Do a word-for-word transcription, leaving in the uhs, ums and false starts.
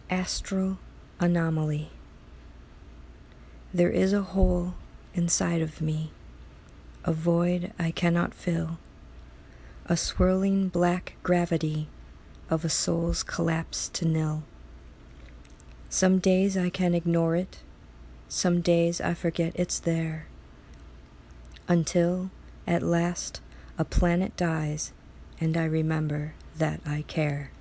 Astral anomaly. There is a hole inside of me, a void I cannot fill, a swirling black gravity of a soul's collapse to nil. Some days I can ignore it, some days I forget it's there, until, at last, a planet dies and I remember that I care.